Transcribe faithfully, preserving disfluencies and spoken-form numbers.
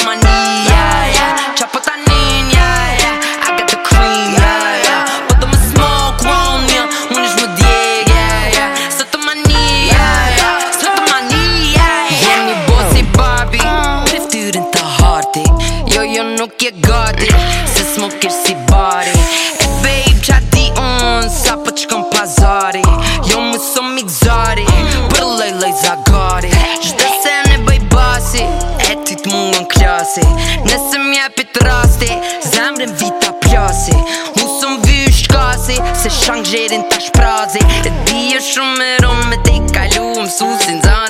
on my knee, yeah, yeah. Chop up that name, yeah, yeah. I got the cream, yeah, yeah. But I'm a smoke room, yeah. When it's my dick, yeah, yeah. Sit on my knee, yeah, yeah. Sit on my knee, yeah, yeah. Jenny bossy Barbie, lyfter inte hardigt. Jag gör nog jag gardigt. Sen smoker si body. Ey babe, chati on, sapochkom pazari. Jag mu som exotic. Brlej lej zagari. Gjda se ne bëj basi. Etit mungon klasi. Nëse m'jepit rasti, zemrën vita plasi. Mu som vy shkasi, se shang gjerin ta shprazi. E di e shumë e rom me te i kalu mësusin zan.